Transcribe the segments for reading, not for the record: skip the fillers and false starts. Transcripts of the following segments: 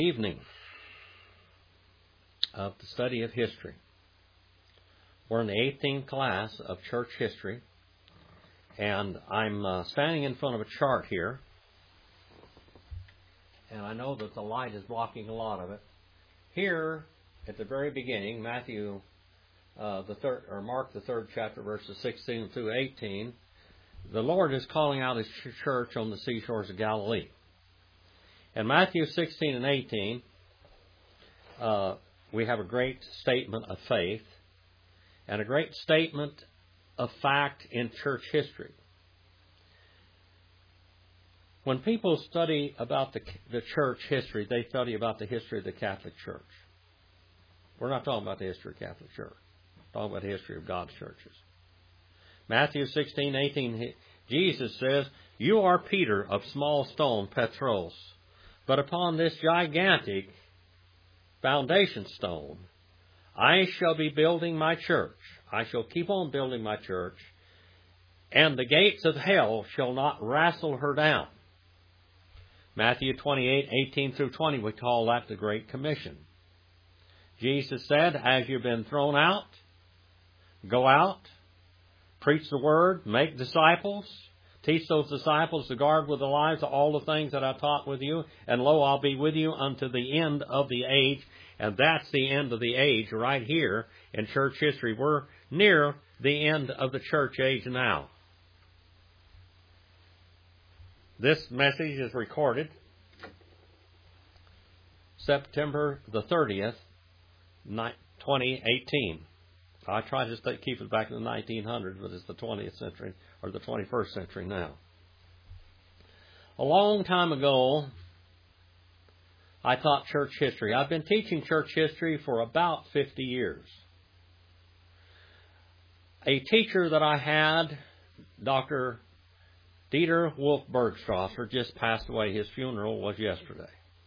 Evening of the study of history. We're in the 18th class of church history, and I'm standing in front of a chart here, and I know that the light is blocking a lot of it. Here, at the very beginning, Mark the 3rd chapter, verses 16 through 18, the Lord is calling out His church on the seashores of Galilee. In Matthew 16 and 18, we have a great statement of faith and a great statement of fact in church history. When people study about the church history, they study about the history of the Catholic Church. We're not talking about the history of the Catholic Church. We're talking about the history of God's churches. Matthew 16, 18, Jesus says, "You are Peter of small stone, Petros. But upon this gigantic foundation stone, I shall be building my church. I shall keep on building my church, and the gates of hell shall not wrestle her down." Matthew 28, 18 through 20, we call that the Great Commission. Jesus said, as you've been thrown out, go out, preach the word, make disciples, teach those disciples to guard with their lives all the things that I taught with you, and lo, I'll be with you unto the end of the age. And that's the end of the age right here in church history. We're near the end of the church age now. This message is recorded September the 30th, 2018. I try to keep it back in the 1900s, but it's the 20th century, or the 21st century now. A long time ago, I taught church history. I've been teaching church history for about 50 years. A teacher that I had, Dr. Dieter Wolf Bergstrasser, just passed away. His funeral was yesterday.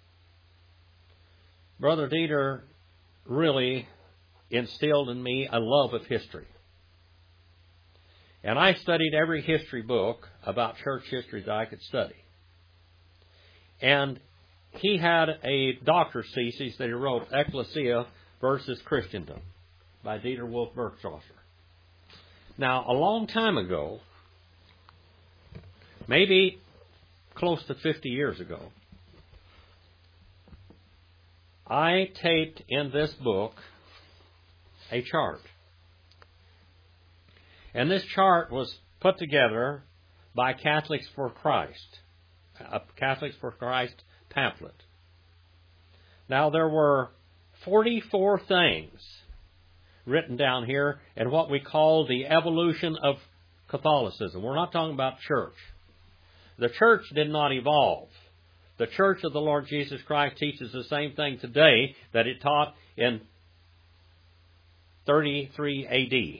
Brother Dieter really instilled in me a love of history. And I studied every history book about church history that I could study. And he had a doctor's thesis that he wrote, Ecclesia versus Christendom, by Dieter Wolf Bergstrasser. Now, a long time ago, maybe close to 50 years ago, I taped in this book a chart. And this chart was put together by Catholics for Christ, a Catholics for Christ pamphlet. Now, there were 44 things written down here in what we call the evolution of Catholicism. We're not talking about church. The church did not evolve. The Church of the Lord Jesus Christ teaches the same thing today that it taught in 33 A.D.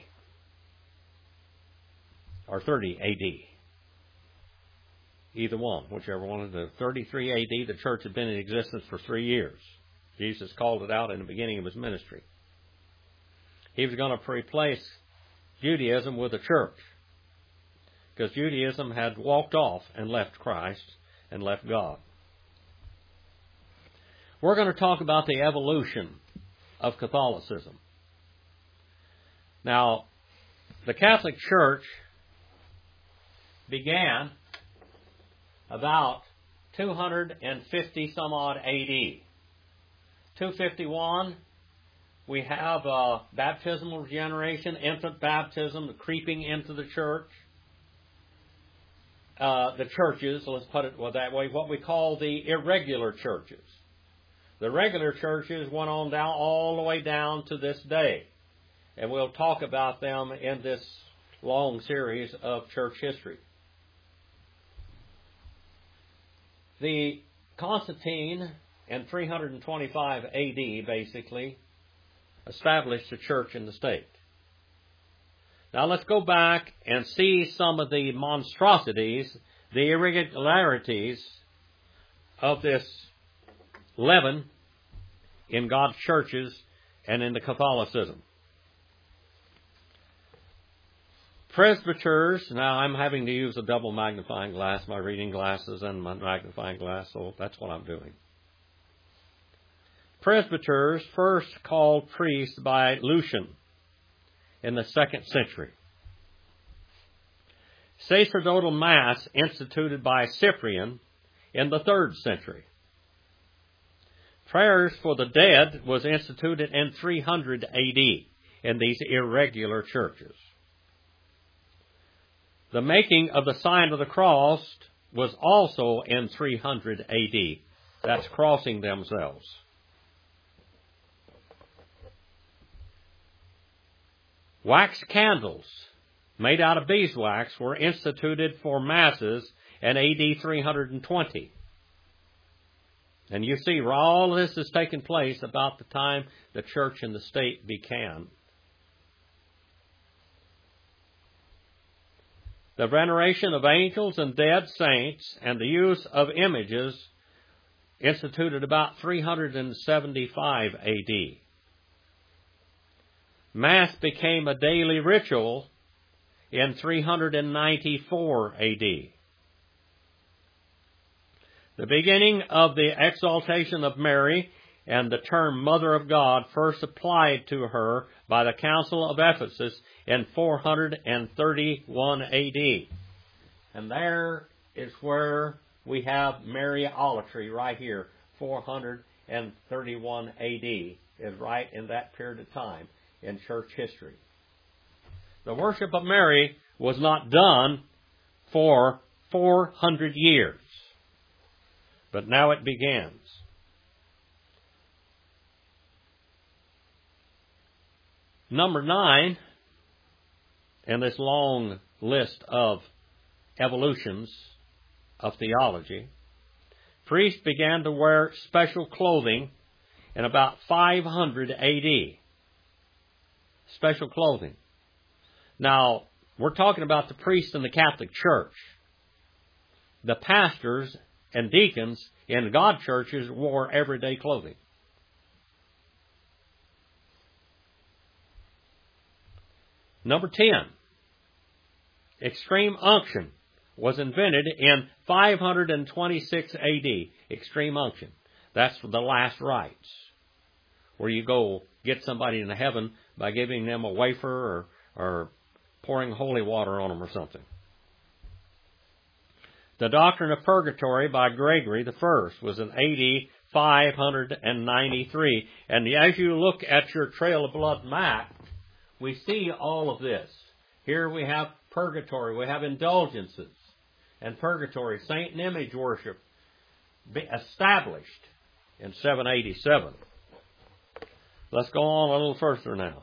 or 30 A.D. Either one, whichever one. The 33 A.D., the church had been in existence for 3 years. Jesus called it out in the beginning of His ministry. He was going to replace Judaism with a church, because Judaism had walked off and left Christ and left God. We're going to talk about the evolution of Catholicism. Now, the Catholic Church began about 250 some odd A.D. 251, we have baptismal regeneration, infant baptism, creeping into the church. The churches, let's put it that way, what we call the irregular churches. The regular churches went on down all the way down to this day. And we'll talk about them in this long series of church history. The Constantine in 325 A.D. basically established the church in the state. Now let's go back and see some of the monstrosities, the irregularities of this leaven in God's churches and in the Catholicism. Presbyters, now I'm having to use a double magnifying glass, my reading glasses and my magnifying glass, so that's what I'm doing. presbyters first called priests by Lucian in the 2nd century. Sacerdotal Mass instituted by Cyprian in the 3rd century. Prayers for the dead was instituted in 300 A.D. in these irregular churches. The making of the sign of the cross was also in 300 A.D. That's crossing themselves. Wax candles made out of beeswax were instituted for masses in A.D. 320. And you see, all of this has taken place about the time the church and the state began. The veneration of angels and dead saints and the use of images instituted about 375 A.D. Mass became a daily ritual in 394 A.D. The beginning of the exaltation of Mary and the term Mother of God first applied to her by the Council of Ephesus in 431 A.D. And there is where we have Mariolatry right here. 431 A.D. is right in that period of time in church history. The worship of Mary was not done for 400 years. But now it begins. Number 9, in this long list of evolutions of theology, priests began to wear special clothing in about 500 A.D. Special clothing. Now, we're talking about the priests in the Catholic Church. The pastors and deacons in God churches wore everyday clothing. Number 10, extreme unction was invented in 526 A.D. Extreme unction. That's the last rites, where you go get somebody into heaven by giving them a wafer or pouring holy water on them or something. The doctrine of purgatory by Gregory I was in A.D. 593. And as you look at your Trail of Blood map, we see all of this. Here we have purgatory, we have indulgences and purgatory, saint and image worship established in 787. Let's go on a little further now.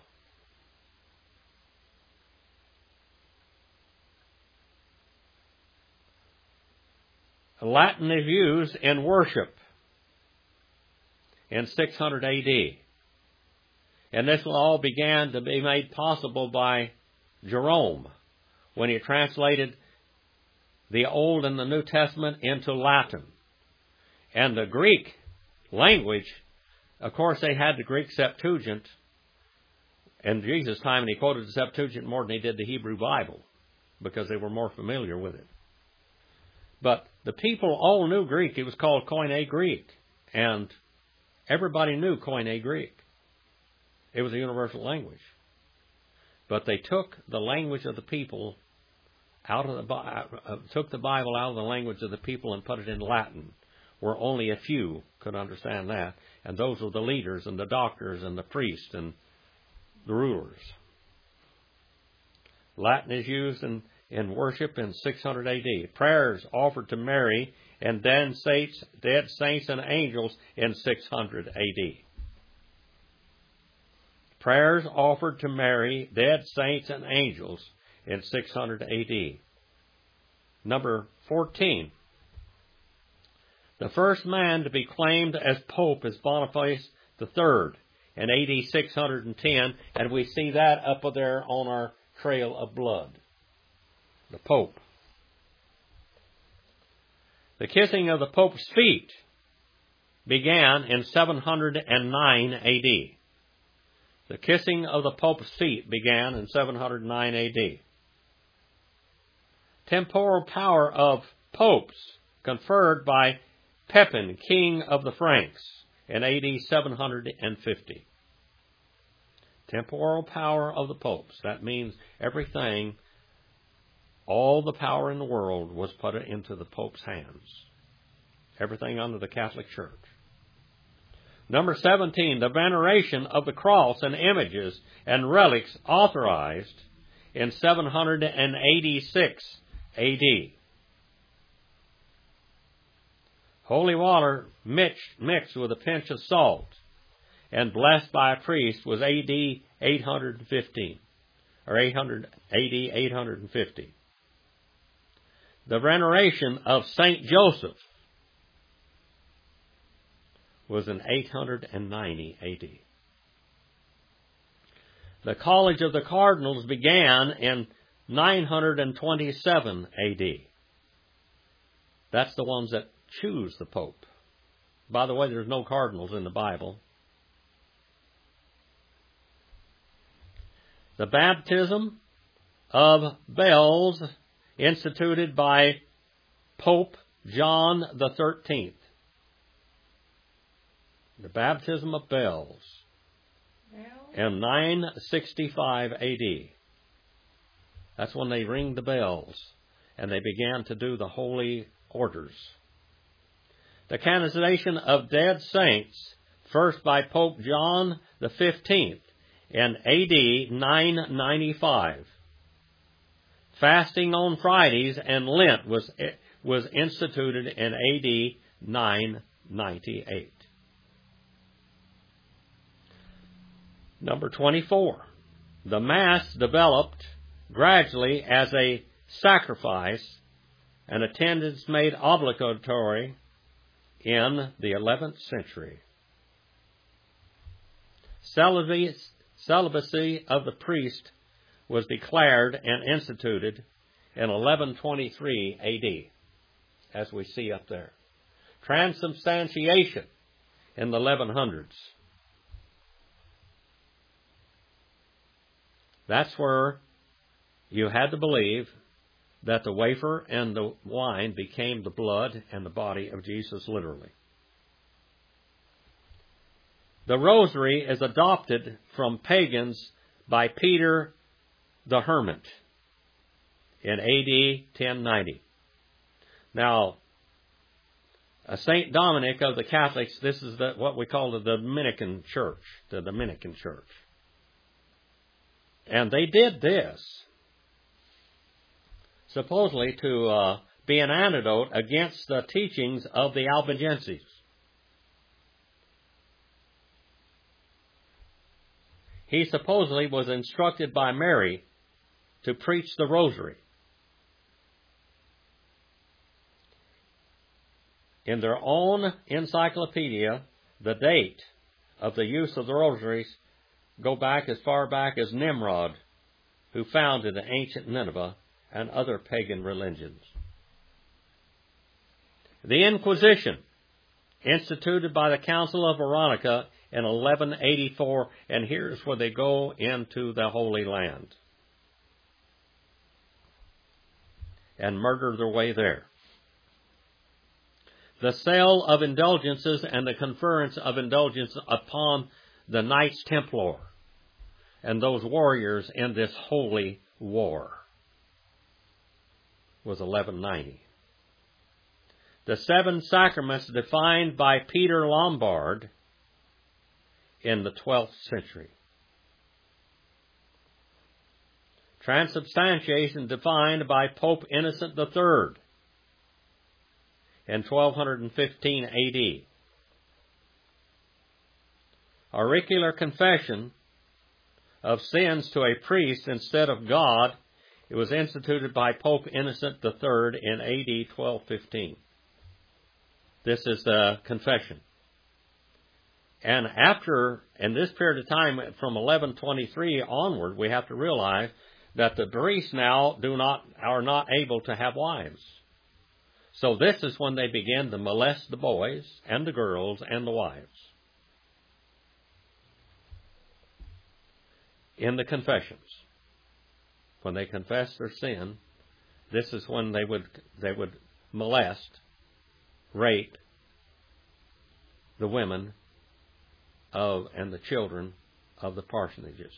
Latin is used in worship in 600 A.D. And this all began to be made possible by Jerome when he translated the Old and the New Testament into Latin. And the Greek language, of course, they had the Greek Septuagint in Jesus' time, and he quoted the Septuagint more than he did the Hebrew Bible because they were more familiar with it. But the people all knew Greek. It was called Koine Greek. And everybody knew Koine Greek. It was a universal language. But they took the language of the people took the Bible out of the language of the people and put it in Latin, where only a few could understand that. And those were the leaders and the doctors and the priests and the rulers. Latin is used in worship in 600 A.D. Prayers offered to Mary and dead saints and angels in 600 A.D. Prayers offered to Mary, dead saints and angels in 600 A.D. Number 14. The first man to be claimed as Pope is Boniface III in A.D. 610, and we see that up there on our Trail of Blood. The Pope. The kissing of the Pope's feet began in 709 A.D. The kissing of the Pope's feet began in 709 A.D. Temporal power of popes conferred by Pepin, king of the Franks, in AD 750. Temporal power of the popes. That means everything, all the power in the world was put into the Pope's hands. Everything under the Catholic Church. Number 17, the veneration of the cross and images and relics authorized in 786 A.D. Holy water mixed with a pinch of salt and blessed by a priest was A.D. 815, or 800 A.D. 850. The veneration of Saint Joseph was in 890 A.D. The College of the Cardinals began in 927 A.D. That's the ones that choose the Pope. By the way, there's no cardinals in the Bible. The baptism of bells instituted by Pope John the 13th. The baptism of bells in 965 A.D. That's when they ring the bells and they began to do the holy orders. The canonization of dead saints, first by Pope John the 15th in A.D. 995. Fasting on Fridays and Lent was instituted in A.D. 998. Number 24. The Mass developed gradually as a sacrifice and attendance made obligatory in the 11th century. Celibacy of the priest was declared and instituted in 1123 A.D., as we see up there. Transubstantiation in the 1100s. That's where you had to believe that the wafer and the wine became the blood and the body of Jesus literally. The rosary is adopted from pagans by Peter the Hermit in A.D. 1090. Now, St. Dominic of the Catholics, this is what we call the Dominican Church, the Dominican Church. And they did this, supposedly to be an antidote against the teachings of the Albigenses. He supposedly was instructed by Mary to preach the rosary. In their own encyclopedia, the date of the use of the rosaries go back as far back as Nimrod, who founded the ancient Nineveh and other pagan religions. The Inquisition, instituted by the Council of Veronica in 1184, and here's where they go into the Holy Land and murder their way there. The sale of indulgences and the conference of indulgence upon the Knights Templar and those warriors in this holy war was 1190. The seven sacraments defined by Peter Lombard in the 12th century. Transubstantiation defined by Pope Innocent III in 1215 A.D. Auricular confession of sins to a priest instead of God, it was instituted by Pope Innocent III in A.D. 1215. This is the confession. And in this period of time, from 1123 onward, we have to realize that the priests now are not able to have wives. So this is when they begin to molest the boys and the girls and the wives. In the confessions, when they confess their sin, this is when they would molest, rape the women and the children of the parsonages.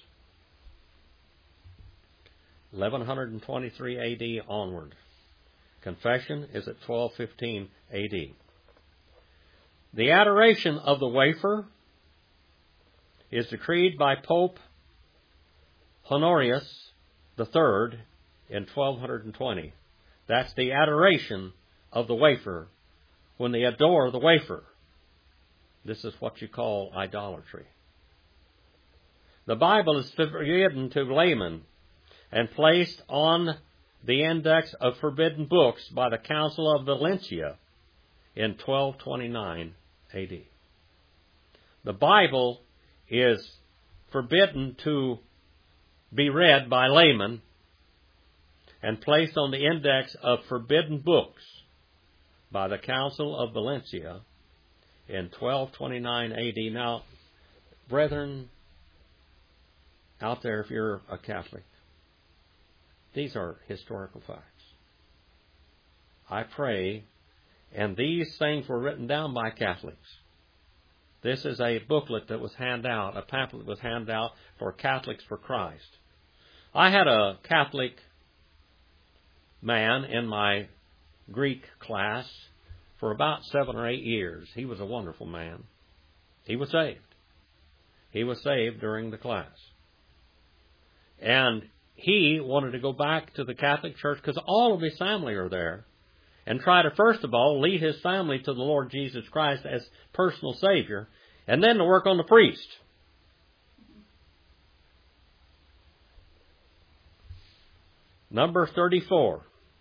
1123 A.D. onward. Confession is at 1215 A.D. The adoration of the wafer is decreed by Pope Honorius III in 1220. That's the adoration of the wafer, when they adore the wafer. This is what you call idolatry. The Bible is forbidden to laymen and placed on the index of forbidden books by the Council of Valentia in 1229 A.D. The Bible is forbidden to be read by laymen and placed on the index of forbidden books by the Council of Valentia in 1229 A.D. Now, brethren, out there, if you're a Catholic, these are historical facts. I pray, and these things were written down by Catholics. This is a booklet that was handed out, a pamphlet that was handed out for Catholics for Christ. I had a Catholic man in my Greek class for about 7 or 8 years. He was a wonderful man. He was saved. He was saved during the class. And he wanted to go back to the Catholic Church because all of his family are there, and try to, first of all, lead his family to the Lord Jesus Christ as personal Savior, and then to work on the priest. Number 34.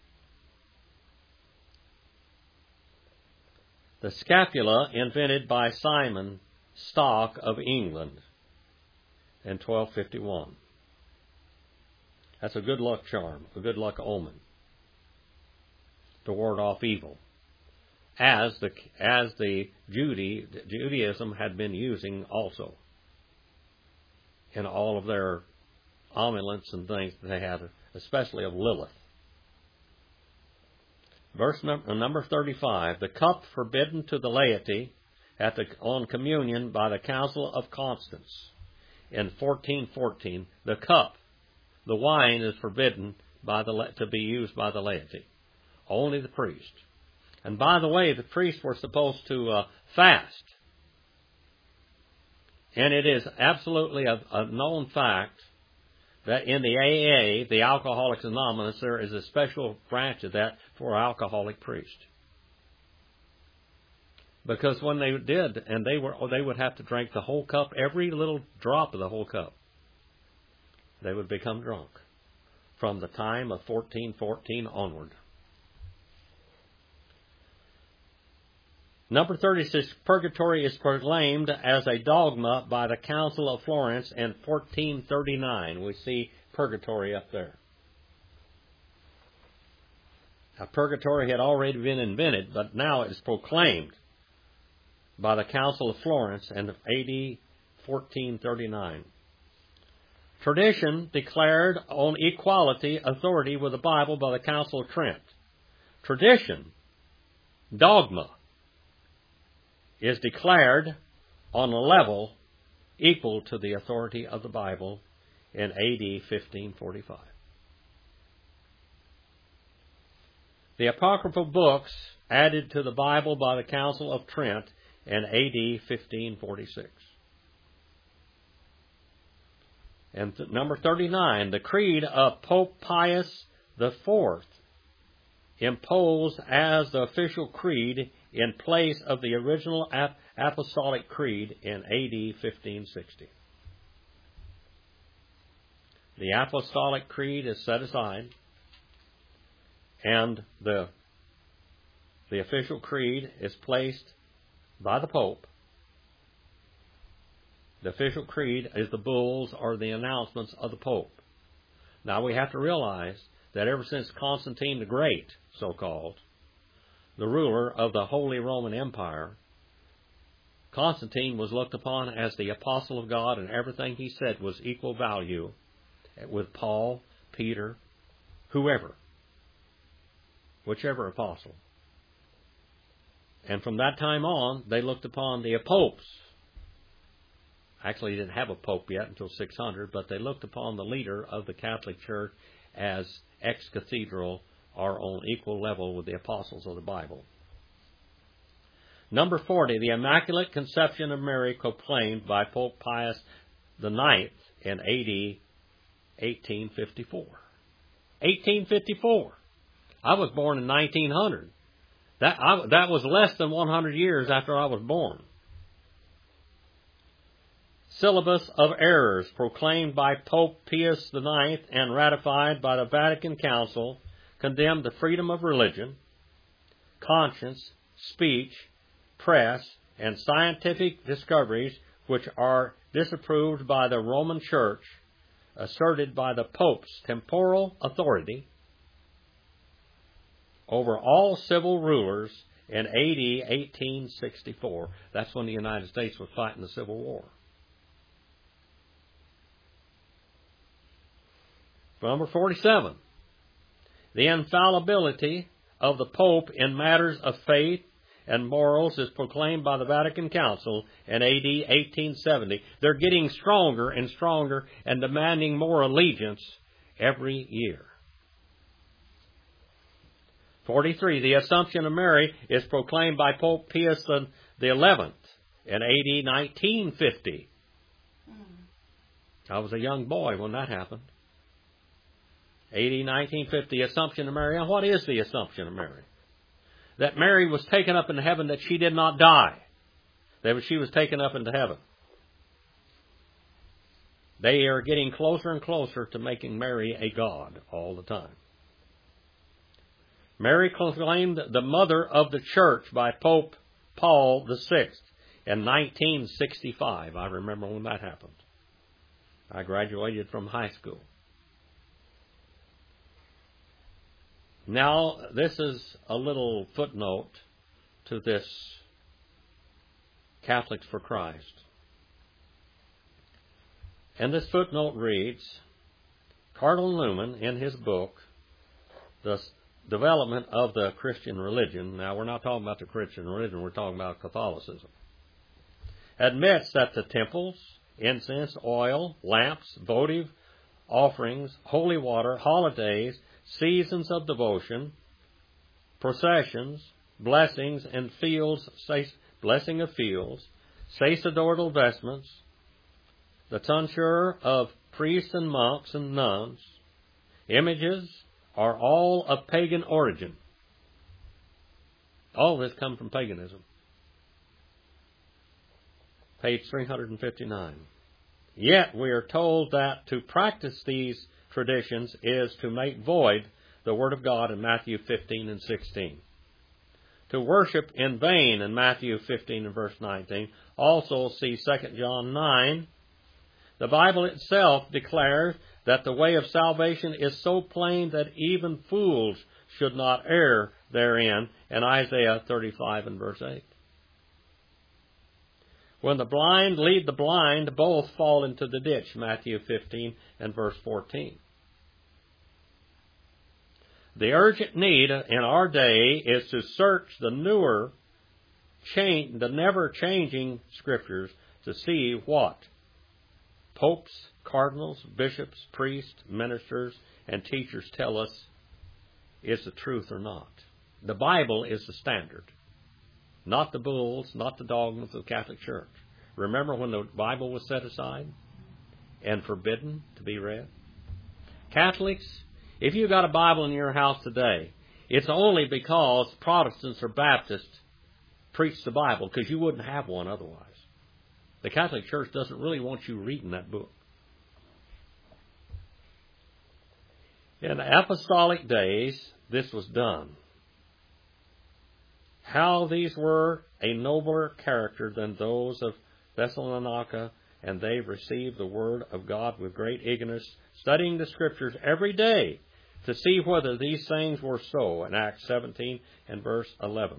The scapula invented by Simon Stock of England in 1251. That's a good luck charm, a good luck omen to ward off evil, as Judaism had been using also in all of their amulets and things that they had, especially of Lilith. Verse number 35, the cup forbidden to the laity on communion by the Council of Constance in 1414. The cup, the wine, is forbidden to be used by the laity. Only the priest. And by the way, the priests were supposed to fast. And it is absolutely a known fact that in the AA, the Alcoholics Anonymous, there is a special branch of that for alcoholic priests. Because when they did, and they would have to drink the whole cup, every little drop of the whole cup, they would become drunk from the time of 1414 onward. Number 36, purgatory is proclaimed as a dogma by the Council of Florence in 1439. We see purgatory up there. Now, purgatory had already been invented, but now it is proclaimed by the Council of Florence in AD 1439. Tradition declared on equality authority with the Bible by the Council of Trent. Tradition, dogma, is declared on a level equal to the authority of the Bible in AD 1545. The apocryphal books added to the Bible by the Council of Trent in AD 1546. And number 39, the creed of Pope Pius IV, imposed as the official creed in place of the original apostolic creed in AD 1560. The apostolic creed is set aside, and the official creed is placed by the Pope. The official creed is the bulls or the announcements of the Pope. Now we have to realize that ever since Constantine the Great, so-called, the ruler of the Holy Roman Empire, Constantine was looked upon as the apostle of God, and everything he said was equal value with Paul, Peter, whoever, whichever apostle. And from that time on, they looked upon the popes Actually, he didn't have a pope yet until 600, but they looked upon the leader of the Catholic Church as ex-cathedral or on equal level with the apostles of the Bible. Number 40, the Immaculate Conception of Mary proclaimed by Pope Pius IX in AD 1854. 1854. I was born in 1900. That was less than 100 years after I was born. Syllabus of Errors, proclaimed by Pope Pius IX and ratified by the Vatican Council, condemned the freedom of religion, conscience, speech, press, and scientific discoveries which are disapproved by the Roman Church, asserted by the Pope's temporal authority over all civil rulers in AD 1864. That's when the United States was fighting the Civil War. Number 47. The infallibility of the Pope in matters of faith and morals is proclaimed by the Vatican Council in AD 1870. They're getting stronger and stronger and demanding more allegiance every year. 43. The Assumption of Mary is proclaimed by Pope Pius XI in AD 1950. I was a young boy when that happened. AD 1950, Assumption of Mary. Now, what is the Assumption of Mary? That Mary was taken up into heaven, that she did not die. That she was taken up into heaven. They are getting closer and closer to making Mary a god all the time. Mary proclaimed the mother of the church by Pope Paul VI in 1965. I remember when that happened. I graduated from high school. Now, this is a little footnote to this Catholics for Christ. And this footnote reads, Cardinal Newman, in his book, The Development of the Christian Religion, now we're not talking about the Christian religion, we're talking about Catholicism, admits that the temples, incense, oil, lamps, votive offerings, holy water, holidays, seasons of devotion, processions, blessings and fields, blessing of fields, sacerdotal vestments, the tonsure of priests and monks and nuns, images are all of pagan origin. All of this comes from paganism. Page 359. Yet we are told that to practice these traditions is to make void the Word of God in Matthew 15 and 16. To worship in vain in Matthew 15 and verse 19. Also see 2 John 9. The Bible itself declares that the way of salvation is so plain that even fools should not err therein in Isaiah 35 and verse 8. When the blind lead the blind, both fall into the ditch, Matthew 15 and verse 14. The urgent need in our day is to search the never-changing Scriptures to see what popes, cardinals, bishops, priests, ministers, and teachers tell us is the truth or not. The Bible is the standard, not the bulls, not the dogmas of the Catholic Church. Remember when the Bible was set aside and forbidden to be read? Catholics, if you've got a Bible in your house today, it's only because Protestants or Baptists preach the Bible, because you wouldn't have one otherwise. The Catholic Church doesn't really want you reading that book. In the apostolic days, this was done. How these were a nobler character than those of Thessalonica, and they received the Word of God with great eagerness, studying the Scriptures every day to see whether these things were so, in Acts 17 and verse 11.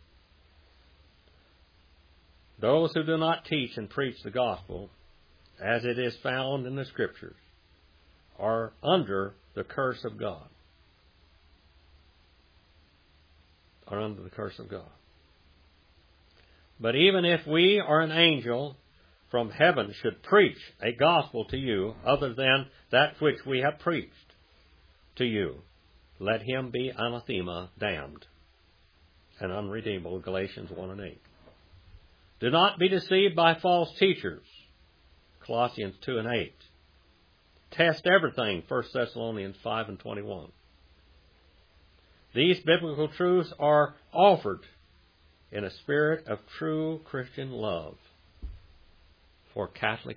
Those who do not teach and preach the gospel, as it is found in the Scriptures, are under the curse of God. Are under the curse of God. But even if we or an angel from heaven should preach a gospel to you other than that which we have preached to you, let him be anathema, damned, and unredeemable, Galatians 1 and 8. Do not be deceived by false teachers, Colossians 2 and 8. Test everything, 1 Thessalonians 5 and 21. These biblical truths are offered in a spirit of true Christian love for Catholics.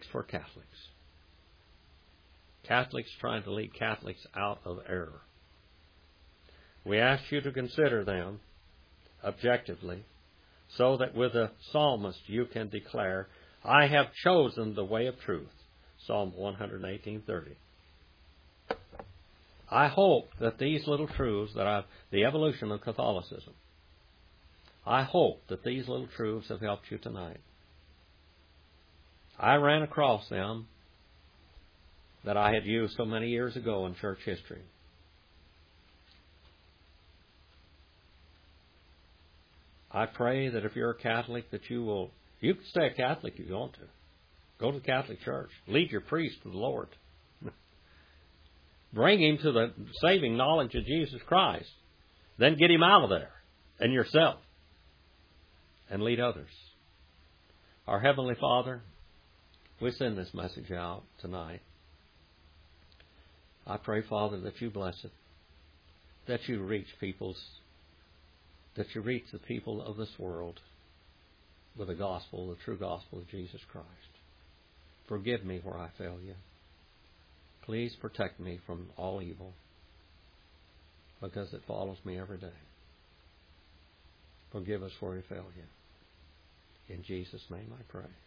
Catholics trying to lead Catholics out of error. We ask you to consider them objectively so that with the psalmist you can declare, I have chosen the way of truth. Psalm 118:30. I hope that these little truths, the evolution of Catholicism, I hope that these little truths have helped you tonight. I ran across them that I had used so many years ago in church history. I pray that if you're a Catholic, that you can stay a Catholic if you want to. Go to the Catholic Church. Lead your priest to the Lord. Bring him to the saving knowledge of Jesus Christ. Then get him out of there and yourself. And lead others. Our Heavenly Father, we send this message out tonight. I pray, Father, that you bless it. That you reach the people of this world with the gospel, the true gospel of Jesus Christ. Forgive me where I fail you. Please protect me from all evil, because it follows me every day. Forgive us where we fail you. In Jesus' name I pray.